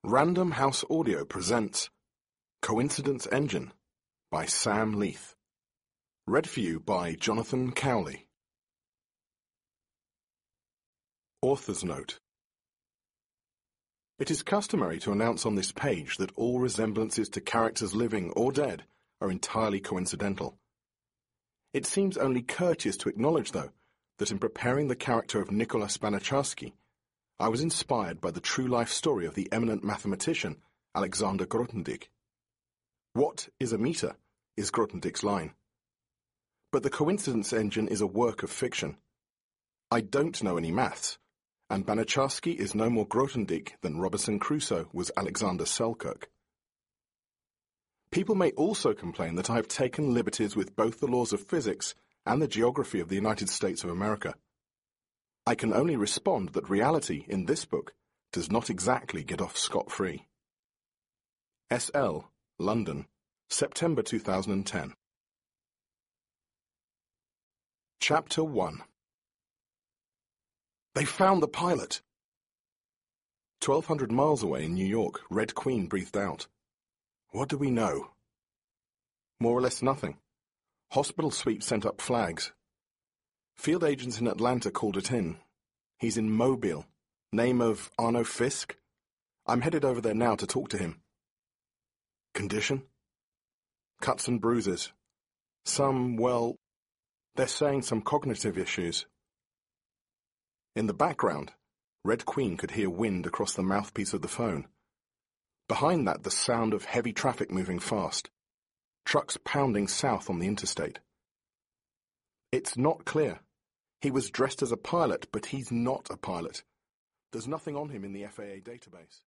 Random House Audio presents Coincidence Engine by Sam Leith. Read for you by Jonathan Cowley. Author's Note. It is customary to announce on this page that all resemblances to characters living or dead are entirely coincidental. It seems only courteous to acknowledge, though, that in preparing the character of Nicholas Banachowski, I was inspired by the true-life story of the eminent mathematician Alexander Grothendieck. "What is a meter?" is Grothendieck's line. But the coincidence engine is a work of fiction. I don't know any maths, and Banachowski is no more Grothendieck than Robinson Crusoe was Alexander Selkirk. People may also complain that I have taken liberties with both the laws of physics and the geography of the United States of America. I can only respond that reality in this book does not exactly get off scot-free. S.L., London, September 2010. Chapter 1. They found the pilot! 1,200 miles away in New York, Red Queen breathed out. What do we know? More or less nothing. Hospital sweep sent up flags. Field agents in Atlanta called it in. He's in Mobile. Name of Arno Fisk? I'm headed over there now to talk to him. Condition? Cuts and bruises. They're saying some cognitive issues. In the background, Red Queen could hear wind across the mouthpiece of the phone. Behind that, the sound of heavy traffic moving fast. Trucks pounding south on the interstate. It's not clear. He was dressed as a pilot, but he's not a pilot. There's nothing on him in the FAA database.